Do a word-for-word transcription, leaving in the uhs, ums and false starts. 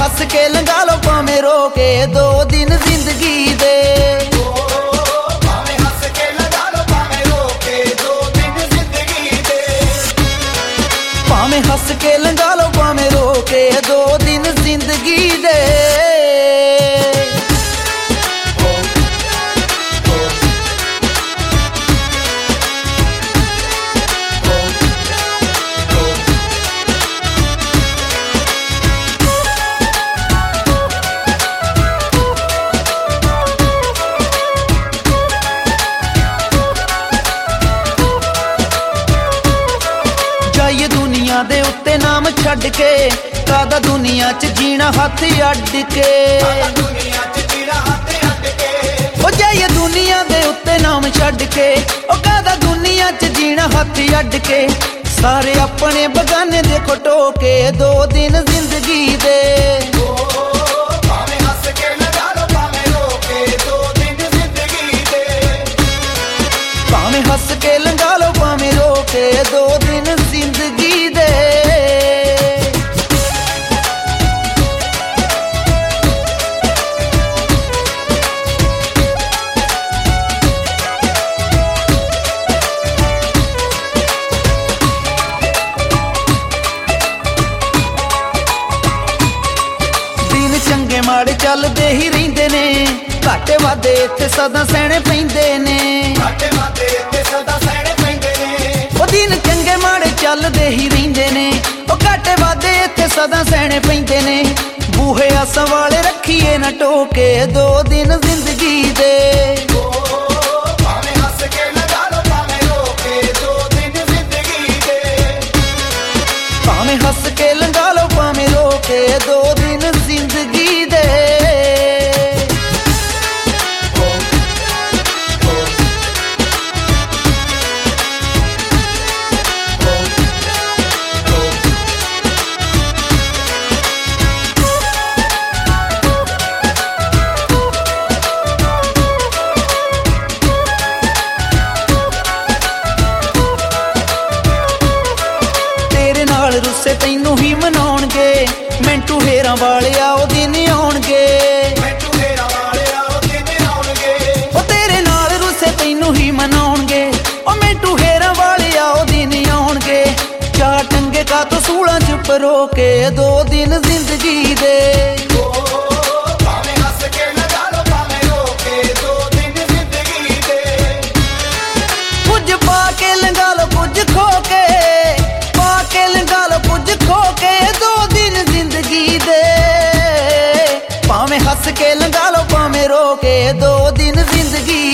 हस के लंघा लो भावें रो के दो दिन जिंदगी दे। भावें हस के लंघा लो भावें रो के दो दिन जिंदगी दे। भावें हस के लंघा लो भावें रो के दो दिन जिंदगी दे। जाइए दुनिया दे उत्ते नाम छड़ के कादा दुनिया च जीना हथ अड्ड के। ओ जाइए दुनिया दे उत्ते नाम छड़ के ओ कादा दुनिया च जीना हथ अड्ड के। सारे अपने बगाने देखो टोके दो दिन जिंदगी दे। भावें हस के लंघा लो भावें रो के दो दिन जिंदगी दे। भावें हस के लंघा लो भावें रो के दो दिन जिंदगी दे। दिन चंगे माड़े चलदे ही रहिंदे ने घाटे वादे इत्थे सदा सहने पैंदे ने। घाटे वादे इत्थे सदा सहने पैंदे ने। ओ दिन चंगे माड़े चलदे ही रहिंदे ने ओ घाटे वादे इत्थे सदा सहने पैंदे ने। बूहे आसां वाले रखिए ना टोके दो दिन जिंदगी दे। भावें हस के लंघा लो भावें रो के दो दिन जिंदगी दे। भावें हस के लंघा लो भावें रो के दो दिन जिंदगी दे। रुस्से तैनू ही मनाउणगे मिंटू हेरां वाले आओ दिन आउणगे। ओ तेरे नाल रुस्से तैनू ही मनाउणगे ओ मिंटू हेरां वाले आओ दिन आउणगे। चार टंगे का तो सूलां च परो के दो दिन जिंदगी दे। भावें हस के लंघा लो भावें रो के दो दिन जिंदगी दे। कुछ पा के लंघा लो कुछ खो के के लंघा लो कुछ खो के दो दिन जिंदगी दे। भावें हस के लंघा लो भावें रो के दो दिन जिंदगी